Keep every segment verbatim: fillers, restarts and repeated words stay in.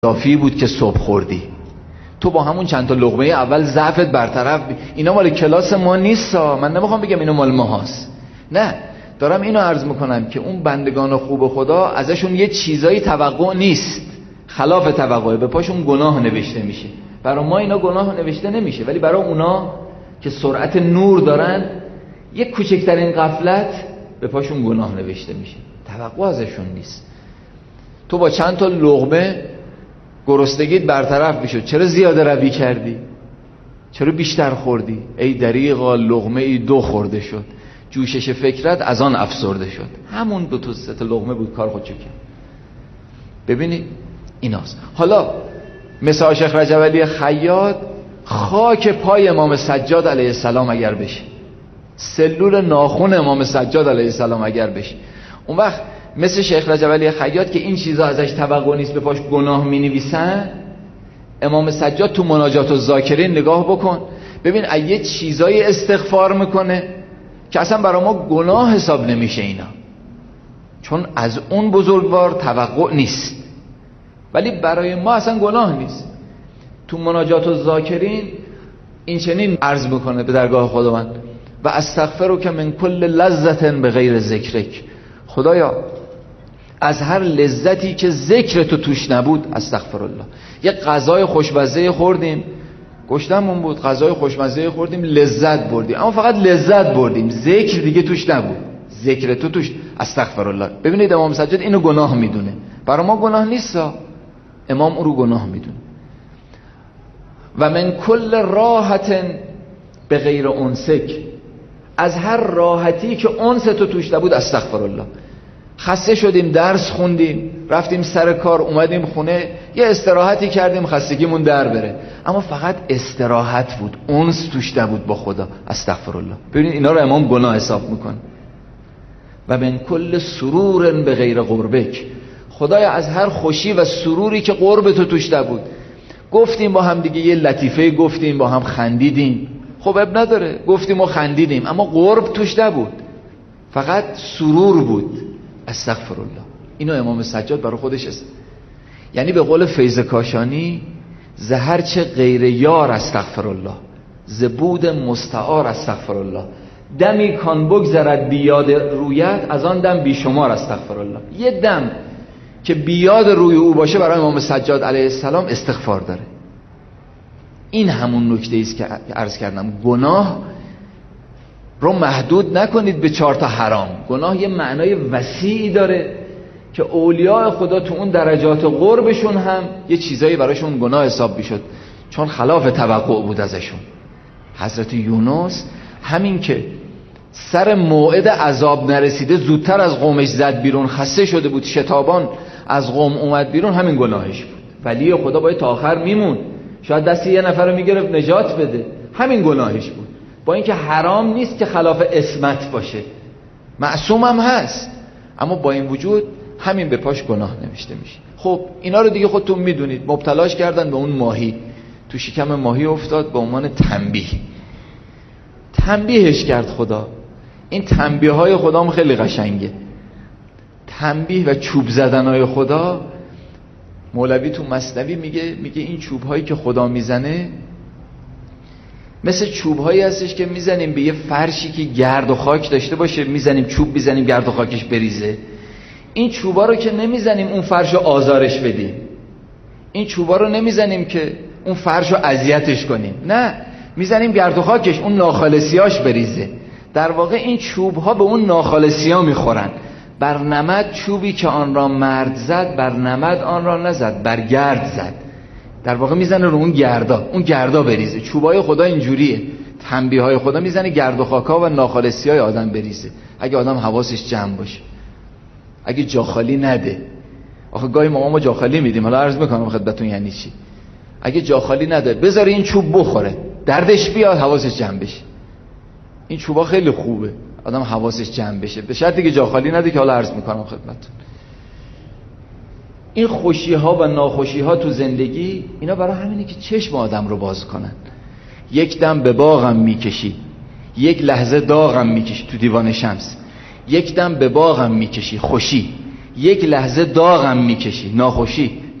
اضافی بود که صبح خوردی. تو با همون چند تا لقمه اول ضعفت برطرف بی... اینا مال کلاس ما نیستا. من نمیخوام بگم اینو مال ما هاست، نه، دارم اینو عرض میکنم که اون بندگان خوب خدا ازشون یه چیزایی توقع نیست، خلاف توقعه، به پاشون گناه نوشته میشه. برای ما اینا گناه نوشته نمیشه، ولی برای اونا که سرعت نور دارن یک کوچکترین غفلت به پاشون گناه نوشته میشه، توقع ازشون نیست. تو با چند تا لقمه گرسنگیت برطرف میشد، چرا زیاده روی کردی؟ چرا بیشتر خوردی؟ ای دریغا لقمه ای دو خورده شد، جوشش فکرت از آن افسرده شد. همون دو تا سه تا لقمه بود کار خودشو کرد. ببینید ایناست. حالا مثل شیخ رجب علی خیاط خاک پای امام سجاد علیه السلام اگر بشه، سلول ناخن امام سجاد علیه السلام اگر بشه، اون وقت مثل شیخ رجب علی خیاط که این چیزا ازش توقع نیست، به پاش گناه می‌نویسن، امام سجاد تو مناجات الذاکرین نگاه بکن ببین یه چیزای استغفار میکنه که اصلا برای ما گناه حساب نمیشه اینا، چون از اون بزرگوار توقع نیست، ولی برای ما اصلا گناه نیست. تو مناجات الذاکرین این چنین عرض میکنه به درگاه خداوند: و استغفرک من کل لذت بغیر ذکرک. خدایا از هر لذتی که ذکر تو توش نبود استغفر الله. یه غذای خوشمزه خوردیم، گشتمون بود، غذای خوشمزه خوردیم، لذت بردیم، اما فقط لذت بردیم، ذکر دیگه توش نبود، ذکر تو توش استغفر الله. ببینید امام سجاد اینو گناه میدونه، برای ما گناه نیستا، امام اون رو گناه میدونه. و من کل راحت به غیر انسک، از هر راحتی که انس تو توش نبود استغفر الله. خسته شدیم، درس خوندیم، رفتیم سر کار، اومدیم خونه، یه استراحتی کردیم خستگیمون در بره، اما فقط استراحت بود، انس توش نبود با خدا، استغفر الله. ببینید اینا رو امام گناه حساب میکنه. و من کل سرور به غیر قربک، خدایا از هر خوشی و سروری که قرب تو توش نبود، گفتیم با هم دیگه یه لطیفه گفتیم، با هم خندیدیم، خب اب نداره، گفتیم و خندیدیم، اما قرب توش نبود، فقط سرور بود، استغفر الله. اینو امام سجاد برای خودش است. یعنی به قول فیض کاشانی: زهر چه غیر یار استغفر الله، زبود مستعار استغفر الله، دمی کان بگذرد بیاد رویت، از آن دم بیشمار استغفر الله. یه دم که بیاد روی او باشه برای امام سجاد علیه السلام استغفار داره. این همون نکته است که عرض کردم، گناه رو محدود نکنید به چهار تا حرام. گناه یه معنای وسیعی داره که اولیاء خدا تو اون درجات قربشون هم یه چیزایی براشون گناه حساب میشد، چون خلاف توقع بود ازشون. حضرت یونس همین که سر موعد عذاب نرسیده زودتر از قومش زد بیرون، خسته شده بود، شتابان از قوم اومد بیرون، همین گناهش بود. ولی خدا باید تا آخر میمون، شاید دستی یه نفر رو میگرفت نجات بده، همین گناهش بود. با اینکه حرام نیست که خلاف عصمت باشه، معصوم هم هست، اما با این وجود همین به پاش گناه نوشته میشه. خب اینا رو دیگه خودتون میدونید، مبتلاش کردن به اون ماهی، تو شکم ماهی افتاد به عنوان تنبیه، تنبیهش کرد خدا. این تنبیه های خدا هم خیلی قشنگه، تنبیه و چوب زدن های خدا. مولوی تو مثنوی میگه میگه این چوب هایی که خدا میزنه مثل چوب هایی هستش که میزنیم به یه فرشی که گرد و خاک داشته باشه، میزنیم چوب میزنیم گرد و خاکش بریزه. این چوبا رو که نمیزنیم اون فرشو آزارش بدیم، این چوبا رو نمیزنیم که اون فرشو اذیتش کنیم، نه، میزنیم گرد و خاکش، اون ناخالصیاش بریزه. در واقع این چوب ها به اون ناخالصیا میخورن. بر نمد چوبی که آن را مرد زد، بر نمد آن را نزد، بر گرد زد. در واقع میزنه رو اون گردا، اون گردا بریزه. چوبای خدا اینجوریه، تنبیه های خدا میزنه گرد و خاکا و ناخالصی های آدم بریزه، اگه آدم حواسش جمع باشه، اگه جا خالی نده. آخه گاهی ما ما جا خالی میدیم، حالا عرض میکنم خدمتتون یعنی چی. اگه جا خالی نده، بذاره این چوب بخوره، دردش بیاد، حواسش جمع بشه. این چوبا خیلی خوبه، آدم حواسش جمع بشه، به شرطی که جا خالی نده، که حالا عرض میکنم خدمتتون. این خوشی ها و ناخوشی ها تو زندگی، اینا برای همینه که چشم آدم رو باز کنن. یک دم به باغم میکشی، یک لحظه داغم میکشی، تو دیوان شمس. یک دم به باغم میکشی خوشی، یک لحظه داغم میکشی ناخوشی.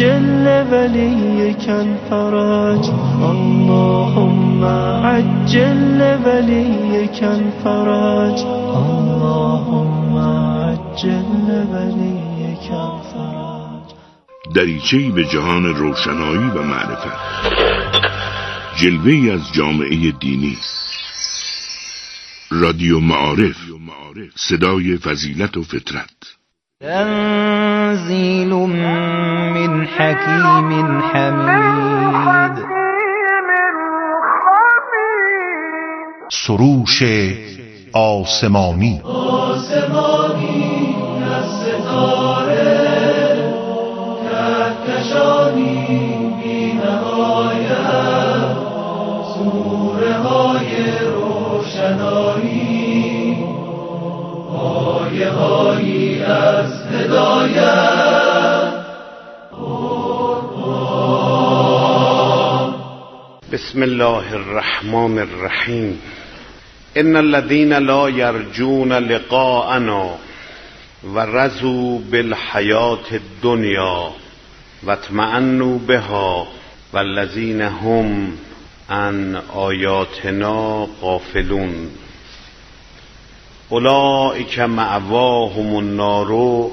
عجل لوليك الفرج اللهم عجل لوليك الفرج اللهم عجل لوليك الفرج. دریچه‌ای به جهان روشنایی و معرفت، جلوه‌ای از جامعه دینی. رادیو معارف، صدای فضیلت و فطرت. تنزیل من حکیم حمید. سروش آسمانی آسمانی از ستاره کهکشانی بی نهایت سوره های روشنایی آیه هایی از هدایت. بسم الله الرحمن الرحیم. ان الذين لا يرجون لقاءنا ورضوا بالحیاة الدنیا واطمأنوا بها والذین هم عن آیاتنا غافلون اولئک مأواهم النار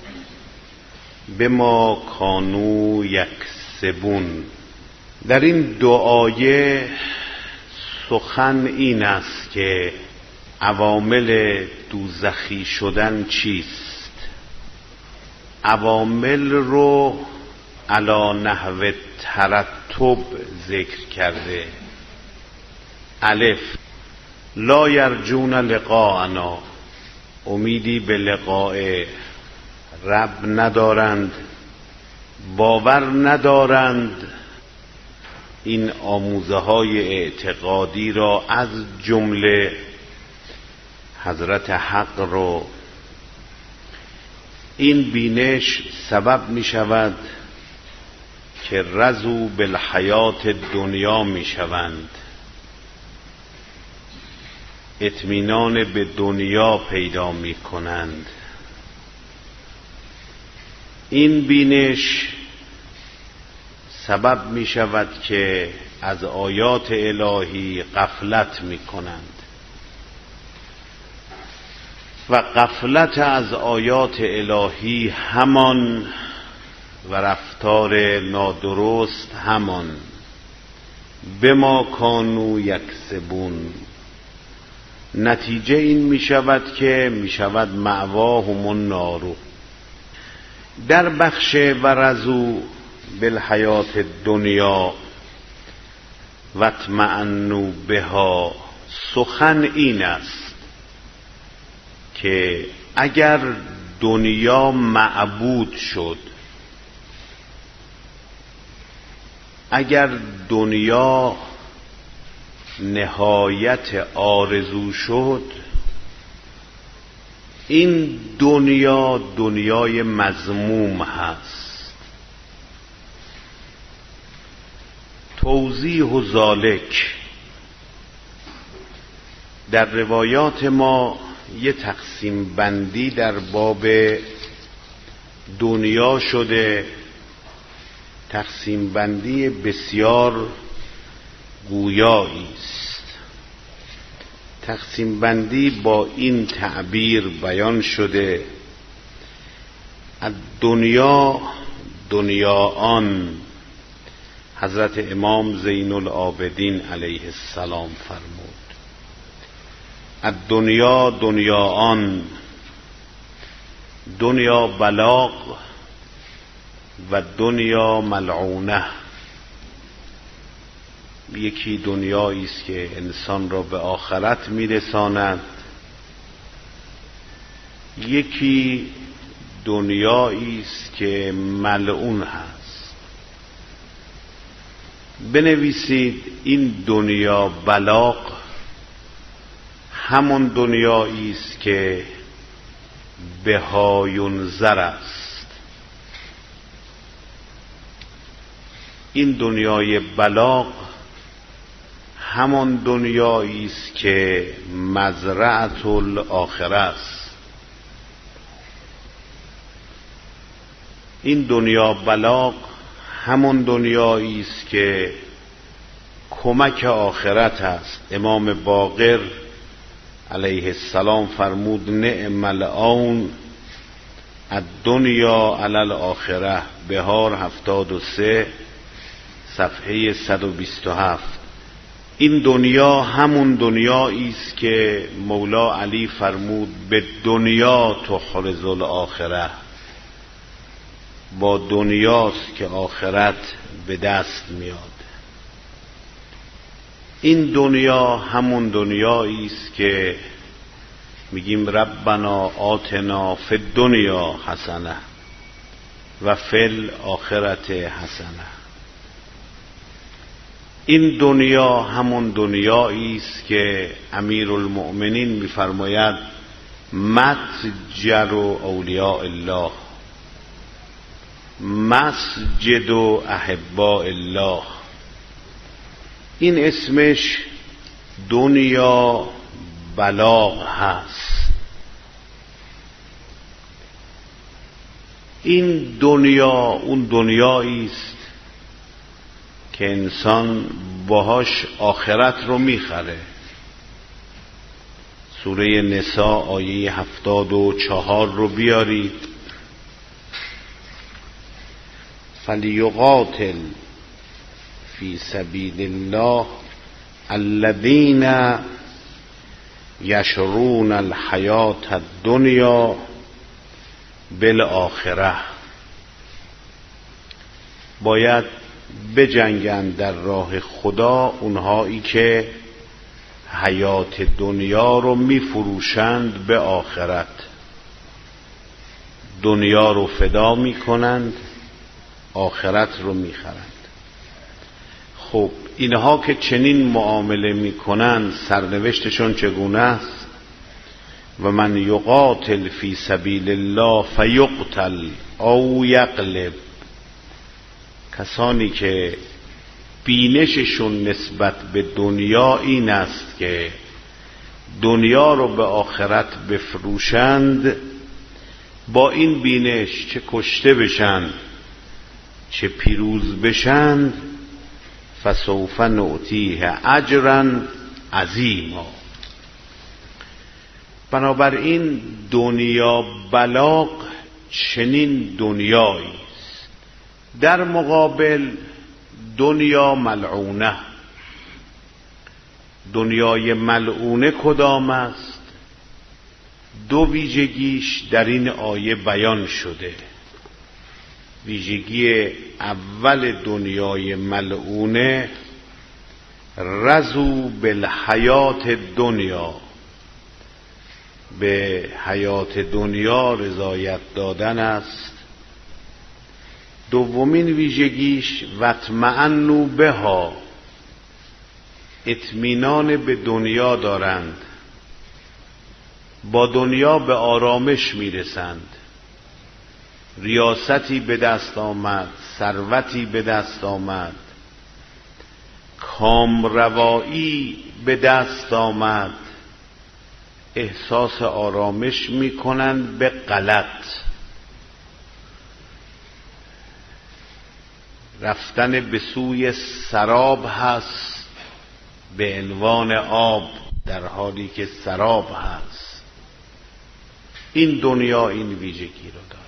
بما کانوا یکسبون. در این دو آیه سخن این است که عوامل دوزخی شدن چیست. عوامل رو علی نحو ترتب ذکر کرده. الف، لا یرجون لقاءنا، امیدی به لقاء رب ندارند، باور ندارند. این آموزه های اعتقادی را از جمله حضرت حق رو این بینش سبب می شود که رضوا بالحیات دنیا می شوند، اطمینان به دنیا پیدا می کنند. این بینش سبب می شود که از آیات الهی غفلت می کنند و غفلت از آیات الهی همان و رفتار نادرست همان. بما کانوا یکسبون، نتیجه این می شود که می شود مأواهم النار. در بخش و رضوا بالحیات الدنیا و اطمأنوا بها سخن این است که اگر دنیا معبود شد، اگر دنیا نهایت آرزو شد، این دنیا دنیای مذموم هست. توضیح و ذالک، در روایات ما یه تقسیم بندی در باب دنیا شده، تقسیم بندی بسیار گویایی است. تقسیم بندی با این تعبیر بیان شده: از دنیا دنیا آن. حضرت امام زین العابدین علیه السلام فرمود: از دنیا دنیا آن، دنیا بلاغ و دنیا ملعونه. یکی دنیایی است که انسان را به آخرت میرساند، یکی دنیایی است که ملعون هست. بنویسید این دنیا بلاغ همون دنیایی است که بها ینظر است. این دنیای بلاغ همان دنیایی است که مزرعة الاخره است. این دنیا بلاغ همون دنیایی است که کمک آخرت است. امام باقر علیه السلام فرمود نعم العون الدنیا علی الاخره، بهار هفتاد و سه صفحه صد و بیست و هفت. این دنیا همون دنیایی است که مولا علی فرمود به دنیا تحرز الاخره، با دنیاست که آخرت به دست میاد. این دنیا همون دنیایی است که میگیم ربنا آتنا فی الدنیا حسنه و فی الاخرت حسنه. این دنیا همون دنیایی است که امیرالمؤمنین میفرماید متجر اولیاء الله، مسجد و احباء الله. این اسمش دنیا بلاغ هست. این دنیا اون دنیایی است که انسان باهاش آخرت رو میخره. سوره نساء آیه هفتاد و چهار رو بیارید. فلیقاتل فی سبیل الله الذین یشرون الحیات الدنیا بالآخره. باید بجنگند در راه خدا اونهایی که حیات دنیا رو میفروشند به آخرت، دنیا رو فدا میکنند، آخرت رو میخرند. خب اینها که چنین معامله میکنند سرنوشتشون چگونه است؟ و من یقاتل فی سبیل الله فیقتل او یغلب. کسانی که بینششون نسبت به دنیا این است که دنیا رو به آخرت بفروشند، با این بینش چه کشته بشن چه پیروز بشند، فسوف نؤتیه اجرا عظیما. بنابراین دنیا بلاغ چنین دنیایی است. در مقابل دنیا ملعونه. دنیای ملعونه کدام است؟ دو ویژگیش در این آیه بیان شده. ویژگی اول دنیای ملعونه رضوا بالحیات دنیا، به حیات دنیا رضایت دادن است. دومین ویژگیش واطمئنوا بها، اطمینان به دنیا دارند، با دنیا به آرامش میرسند. ریاستی به دست آمد، ثروتی به دست آمد، کامروایی به دست آمد، احساس آرامش میکنند به غلط. رفتن به سوی سراب هست به عنوان آب، در حالی که سراب هست. این دنیا این ویژگی رو داره.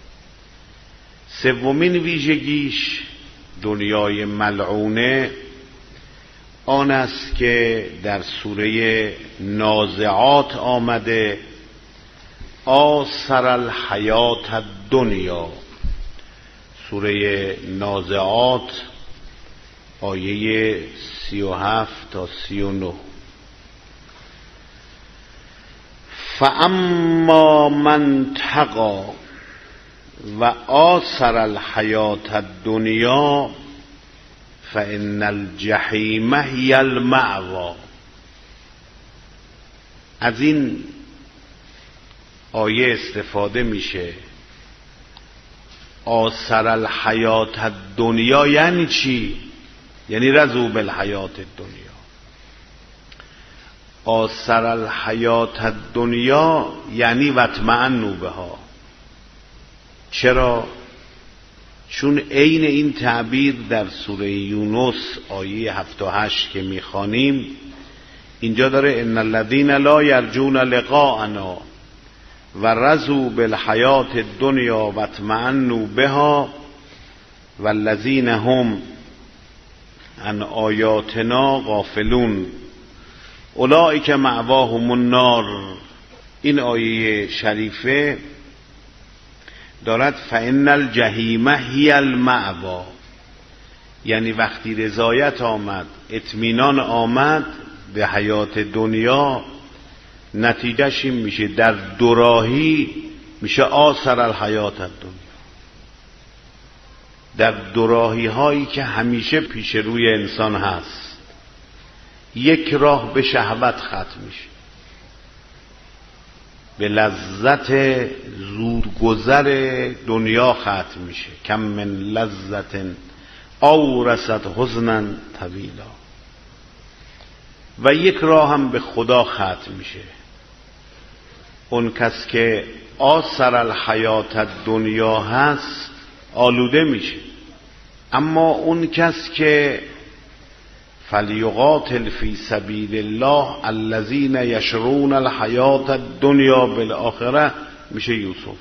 سومین ویژگیش دنیای ملعونه آن است که در سوره نازعات آمده آثر الحیات الدنیا. سوره نازعات آیه سی و هفت تا سی و نه. فاما من تقی و آثر الحیات الدنیا فان الجحیم هی المأوی. از این آیه استفاده میشه. آثر الحیات الدنیا یعنی چی؟ یعنی رضوا بالحیات الدنیا. آثر الحیات الدنیا یعنی واطمئنوا بها. چرا؟ چون عین این تعبیر در سوره یونس آیه هفت و هشت که میخوانیم اینجا داره ان الذین لا یرجون لقاءنا و رضوا بالحیات الدنیا و اطمأنوا بها والذین هم عن آیاتنا غافلون اولئک مأواهم النار. این آیه شریفه دارد فإن الجحیم هی المأوا، یعنی وقتی رضایت آمد، اطمینان آمد به حیات دنیا، نتیجهش این میشه در دوراهی میشه آثر الحیات الدنیا، در دوراهی هایی که همیشه پیش روی انسان هست یک راه به شهوت ختم میشه، به لذت زودگذر دنیا ختم میشه. کم من لذت اورثت حزنا طویلا. و یک راه هم به خدا ختم میشه. اون کس که آثر الحیات دنیا هست آلوده میشه، اما اون کس که فلیقاتل فی سبیل الله الذین یشرون الحیات الدنیا بالآخره میشه یوسف.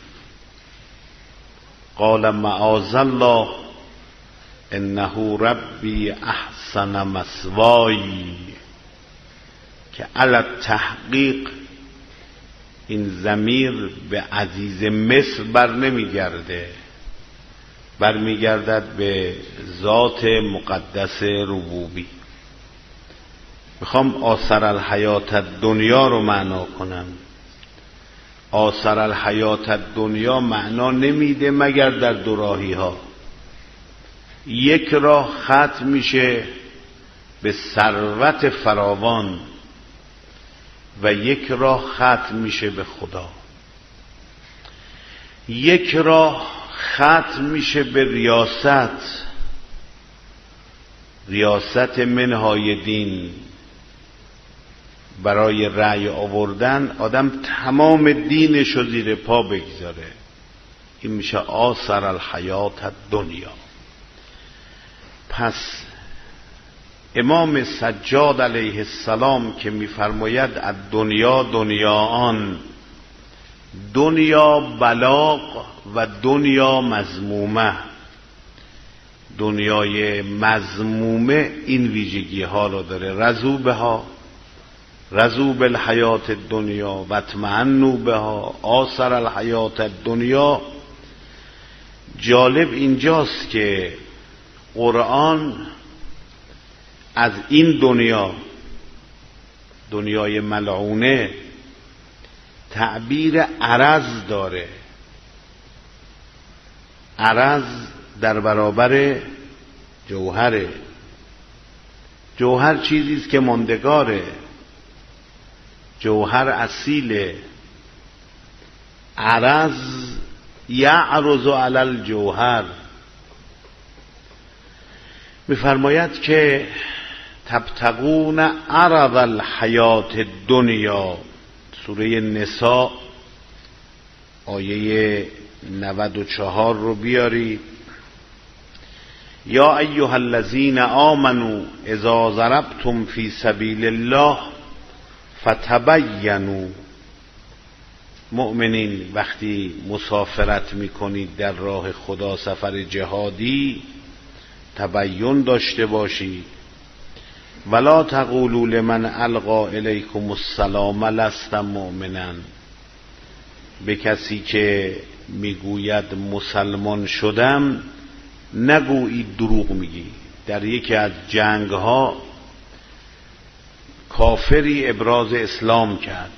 قال معاذ الله انه ربی احسن مثوایی، که علی تحقیق این ضمیر به عزیز مصر بر نمیگرده، بر میگردد به ذات مقدس ربوبی. میخوام آثر الحیات دنیا رو معنا کنم. آثر الحیات دنیا معنا نمیده مگر در دو راهی ها. یک راه ختم میشه به ثروت فراوان و یک راه ختم میشه به خدا. یک راه ختم میشه به ریاست، ریاست منهای دین، برای رأی آوردن آدم تمام دینش رو زیر پا بگذاره. این میشه آثر الحیات دنیا. پس امام سجاد علیه السلام که میفرماید از دنیا دنیا آن، دنیا بلاغ و دنیا مذمومه، دنیای مذمومه این ویژگی ها رو داره. رضوا بها، رضوا بالحیات دنیا و اطمأنوا بها، آثر الحیات دنیا. جالب اینجاست که قرآن از این دنیا، دنیای ملعونه، تعبیر عرض داره. عرض در برابر جوهره. جوهر چیزیست که ماندگاره، جوهر اصیله. عرض یعرض علی الجوهر. میفرماید که تبتغون عرض الحیات دنیا، سوره نساء آیه نود و چهار رو بیاری. یا ایها الذین آمنوا اذا ضربتم فی سبیل الله فتبینوا. مؤمنین وقتی مسافرت میکنید در راه خدا، سفر جهادی، تبیین داشته باشید. ولا تقولوا لمن القى الیکم السلام لست مؤمنا. به کسی که میگوید مسلمان شدم نگویید دروغ میگی. در یکی از جنگ ها کافری ابراز اسلام کرد،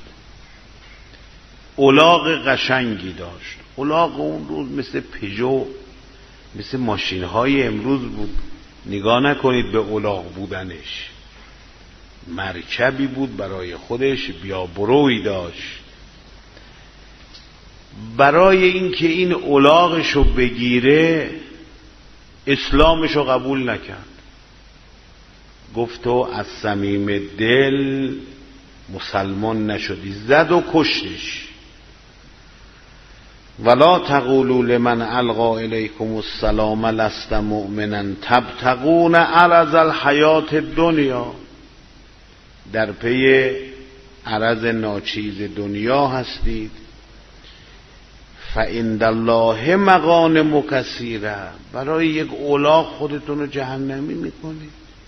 الاغ قشنگی داشت. الاغ اون روز مثل پژو، مثل ماشین های امروز بود. نگاه نکنید به الاغ بودنش، مرکبی بود برای خودش، بیابرویی داشت. برای اینکه این الاغشو بگیره اسلامشو قبول نکرد. گفت تو از صمیم دل مسلمان نشدی. زد و کشتش. ولا تقولوا لمن القى الیکم السلام لست مؤمنا تبتغون عرض الحیات الدنیا، در پی عرض ناچیز دنیا هستید. فعند الله مغانم کثیره، برای یک اولاغ خودتون رو جهنمی میکنید.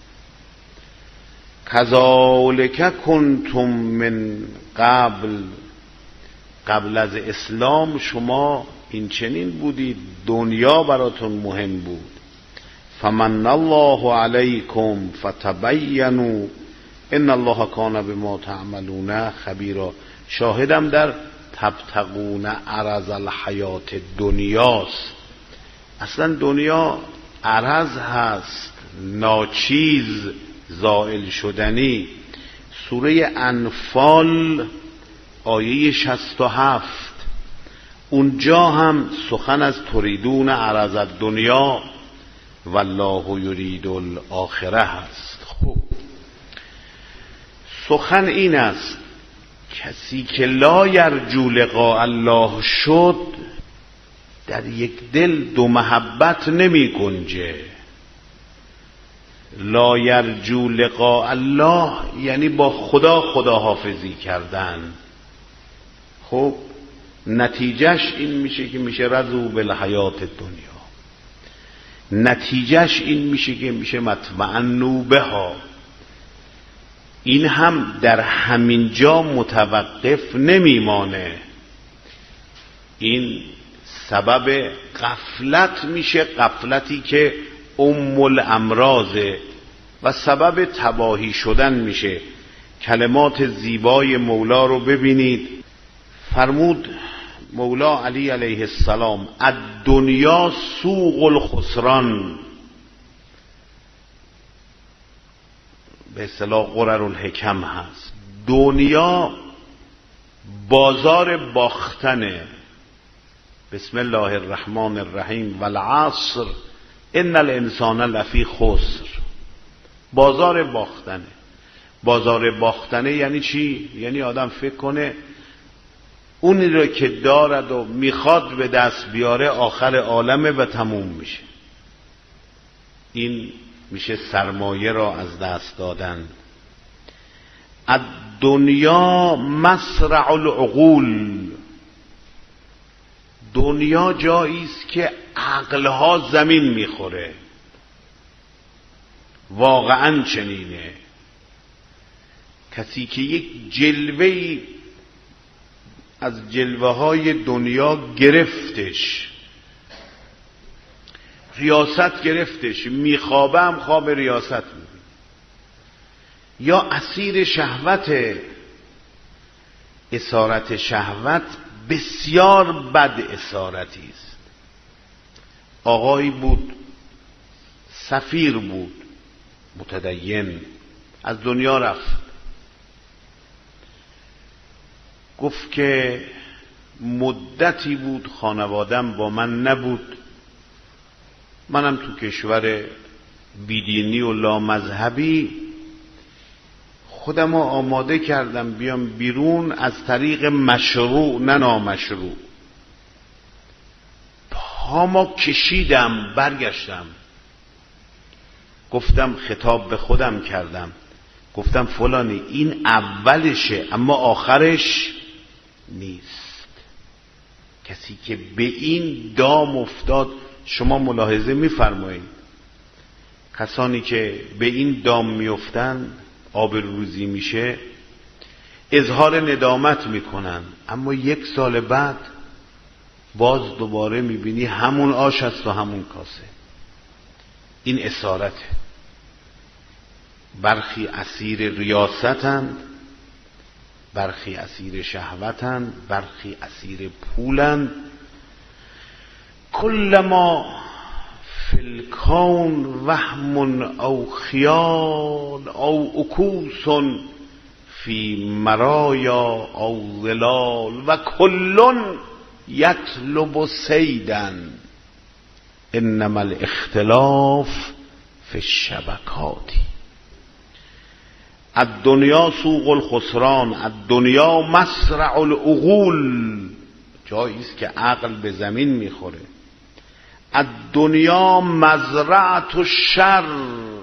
کذالک کنتم من قبل، قبل از اسلام شما این چنین بودید، دنیا براتون مهم بود. فمن الله علیکم فتبینوا ان الله کان بما تعملون خبیرا. شاهدم در تبتغون عرض الحیات دنیاست. اصلا دنیا عرض هست، ناچیز، زائل شدنی. سوره انفال آیه شصت و هفت، اونجا هم سخن از تریدون عرض الدنیا والله یرید الاخره هست. خب سخن این است کسی که لا یرجو لقاء الله شد، در یک دل دو محبت نمی گنجه. لا یرجو لقاء الله یعنی با خدا خداحافظی کردن. خب نتیجهش این میشه که میشه رضو بالحیات دنیا، نتیجهش این میشه که میشه مطمئنوا بها. این هم در همین جا متوقف نمیمانه، این سبب غفلت میشه، غفلتی که ام الامراضه و سبب تباهی شدن میشه. کلمات زیبای مولا رو ببینید. فرمود مولا علی علیه السلام الدنیا سوق الخسران، به اصطلاح قرر الحکم هست. دنیا بازار باختنه. بسم الله الرحمن الرحیم والعصر ان الانسان لفی خسر. بازار باختنه. بازار باختنه یعنی چی؟ یعنی آدم فکر کنه اونی رو که دارد و میخواد به دست بیاره آخر عالمه و تموم میشه. این میشه سرمایه را از دست دادن. الدنیا مسرع العقول، دنیا جایی است که عقلها زمین میخوره. واقعا چنینه. کسی که یک جلوه‌ای از جلوه های دنیا گرفتش، ریاست گرفتش، میخوابه هم خواب ریاست میبینه، یا اسیر شهوت. اسارت شهوت بسیار بد اسارتی است. آقایی بود، سفیر بود، متدین، از دنیا رفت. گفت که مدتی بود خانوادم با من نبود، منم تو کشور بیدینی و لامذهبی خودم رو آماده کردم بیام بیرون از طریق مشروع نه نامشروع. پامو کشیدم برگشتم، گفتم خطاب به خودم کردم، گفتم فلانی این اولشه اما آخرش نیست. کسی که به این دام افتاد، شما ملاحظه می‌فرمایید کسانی که به این دام میافتن آبروریزی میشه، اظهار ندامت میکنن، اما یک سال بعد باز دوباره میبینی همون آش است و همون کاسه. این اسارته. برخی اسیر ریاستند، برخی اسیر شهوتند، برخی اسیر پولند. کل ما فی الکون وهم او خیال او عکوس فی مرایا او ظلال و کلن یطلب صیدا انما الاختلاف فی الشبکات. الدنیا سوق الخسران، الدنیا مسرع العقول. جایی است که عقل به زمین میخوره. الدنیا مزرعة الشر